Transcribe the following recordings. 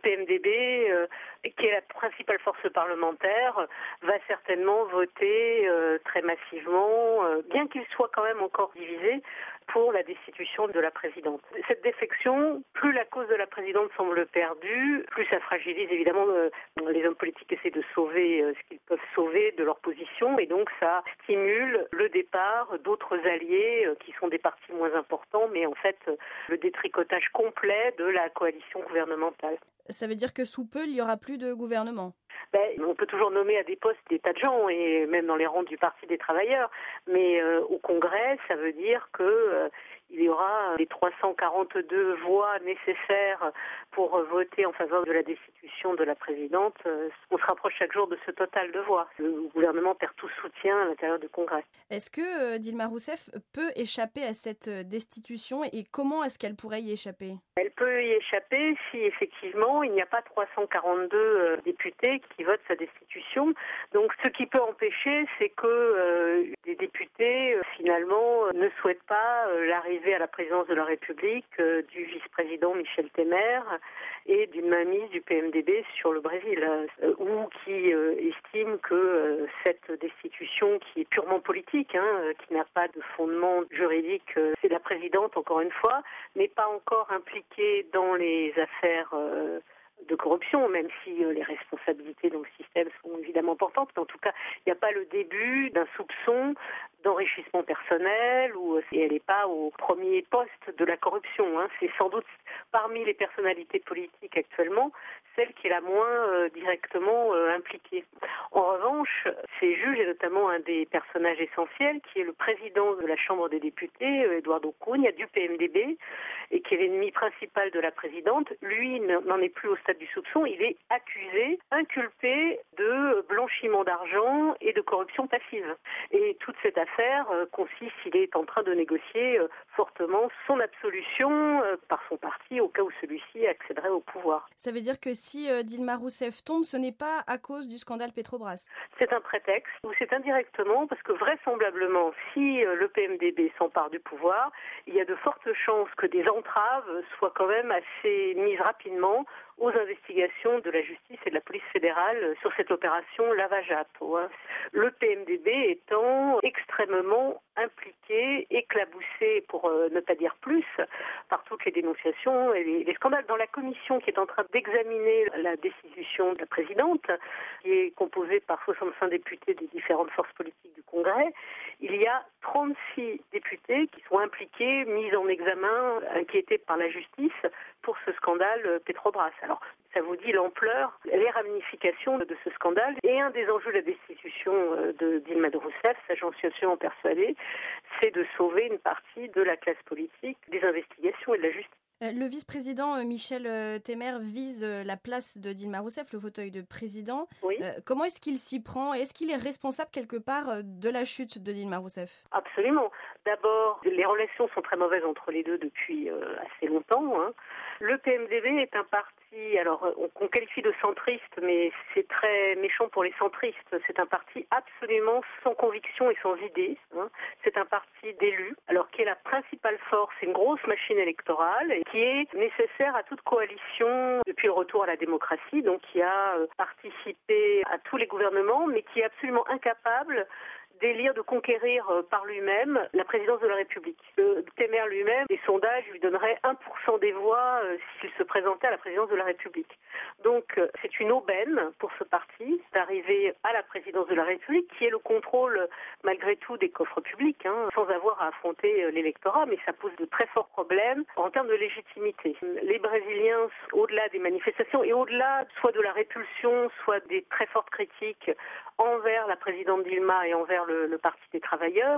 PMDB, qui est la principale force parlementaire, va certainement voter très massivement, bien qu'il soit quand même encore divisé, pour la destitution de la présidente. Cette défection, plus la cause de la présidente semble perdue, plus ça fragilise évidemment les hommes politiques essaient de sauver ce qu'ils peuvent sauver de leur position, et donc ça stimule le départ d'autres alliés qui sont des partis moins importants, mais en fait le détricotage complet de la coalition gouvernementale. Ça veut dire que sous peu, il n'y aura plus de gouvernement? On peut toujours nommer à des postes des tas de gens, et même dans les rangs du Parti des travailleurs, mais au Congrès, ça veut dire que il y aura les 342 voix nécessaires pour voter en faveur de la destitution de la présidente. On se rapproche chaque jour de ce total de voix. Le gouvernement perd tout soutien à l'intérieur du Congrès. Est-ce que Dilma Rousseff peut échapper à cette destitution, et comment est-ce qu'elle pourrait y échapper? Elle peut y échapper si effectivement il n'y a pas 342 députés qui votent sa destitution. Donc ce qui peut empêcher, c'est que des députés finalement ne souhaitent pas l'arrivée à la présidence de la République du vice-président Michel Temer et d'une mainmise du PMDB sur le Brésil, ou qui estiment que cette destitution qui est purement politique, qui n'a pas de fondement juridique, c'est la présidente encore une fois, n'est pas encore impliquée dans les affaires de corruption, même si les responsabilités dans le système sont évidemment importantes, mais en tout cas, il n'y a pas le début d'un soupçon d'enrichissement personnel, ou elle n'est pas au premier poste de la corruption. C'est sans doute parmi les personnalités politiques actuellement celle qui est la moins directement impliquée. En revanche, ces juges, et notamment un des personnages essentiels, qui est le président de la Chambre des députés, Eduardo Cunha, du PMDB, et qui est l'ennemi principal de la présidente, lui n'en est plus au stade du soupçon, il est accusé, inculpé de blanchiment d'argent et de corruption passive. Et toute cette affaire consiste, il est en train de négocier fortement son absolution par son parti au cas où celui-ci accéderait au pouvoir. Ça veut dire que si Dilma Rousseff tombe, ce n'est pas à cause du scandale Petrobras? C'est un prétexte, ou c'est indirectement, parce que vraisemblablement, si le PMDB s'empare du pouvoir, il y a de fortes chances que des entraves soient quand même assez mises rapidement aux investigations de la justice et de la police fédérale sur cette opération Lava-Jato. Le PMDB étant extrêmement impliqué, éclaboussé, pour ne pas dire plus, par toutes les dénonciations et les scandales. Dans la commission qui est en train d'examiner la destitution de la présidente, qui est composée par 65 députés des différentes forces politiques du Congrès, il y a 36 députés qui sont impliqués, mis en examen, inquiétés par la justice pour ce scandale Petrobras. Alors, ça vous dit l'ampleur, les ramifications de ce scandale. Et un des enjeux de la destitution de Dilma Rousseff, ça j'en suis absolument persuadée, c'est de sauver une partie de la classe politique des investigations et de la justice. Le vice-président Michel Temer vise la place de Dilma Rousseff, le fauteuil de président. Oui. Comment est-ce qu'il s'y prend? Est-ce qu'il est responsable quelque part de la chute de Dilma Rousseff? Absolument. D'abord, les relations sont très mauvaises entre les deux depuis assez longtemps. Le PMDB est un parti, alors on qualifie de centriste, mais c'est très méchant pour les centristes. C'est un parti absolument sans conviction et sans idées. C'est un parti d'élus, alors qui est la principale force, c'est une grosse machine électorale, et qui est nécessaire à toute coalition depuis le retour à la démocratie, donc qui a participé à tous les gouvernements, mais qui est absolument incapable d'élire, de conquérir par lui-même la présidence de la République. Temer lui-même, les sondages lui donneraient 1% des voix s'il se présentait à la présidence de la République. Donc c'est une aubaine pour ce parti d'arriver à la présidence de la République, qui est le contrôle malgré tout des coffres publics, sans avoir à affronter l'électorat, mais ça pose de très forts problèmes en termes de légitimité. Les Brésiliens, au-delà des manifestations et au-delà soit de la répulsion, soit des très fortes critiques envers la présidente Dilma et envers le Parti des travailleurs,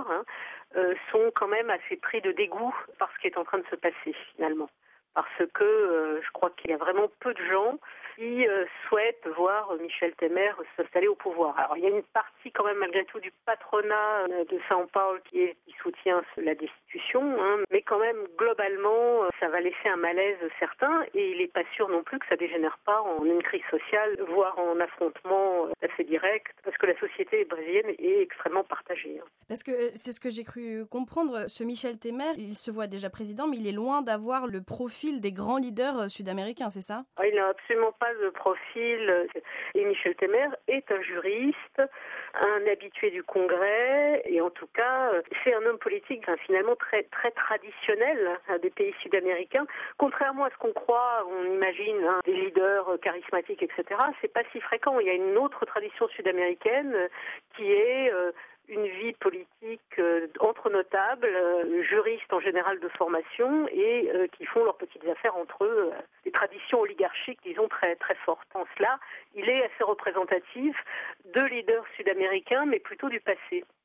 sont quand même assez pris de dégoût par ce qui est en train de se passer finalement. Parce que je crois qu'il y a vraiment peu de gens qui souhaitent voir Michel Temer s'installer au pouvoir. Alors il y a une partie quand même malgré tout du patronat de São Paulo qui soutient la destitution, mais quand même globalement ça va laisser un malaise certain et il n'est pas sûr non plus que ça dégénère pas en une crise sociale, voire en affrontement assez direct, parce que la société brésilienne est extrêmement partagée. Parce que c'est ce que j'ai cru comprendre, ce Michel Temer, il se voit déjà président, mais il est loin d'avoir le profil des grands leaders sud-américains, c'est ça? Il n'a absolument pas le profil. Et Michel Temer est un juriste, un habitué du Congrès, et en tout cas, c'est un homme politique finalement très, très traditionnel des pays sud-américains. Contrairement à ce qu'on croit, on imagine des leaders charismatiques, etc. C'est pas si fréquent. Il y a une autre tradition sud-américaine qui est une vie politique entre notables, juristes en général de formation et qui font leurs petites affaires entre eux, des traditions oligarchiques, disons, très, très fortes. En cela, il est assez représentatif de leaders sud-américains, mais plutôt du passé.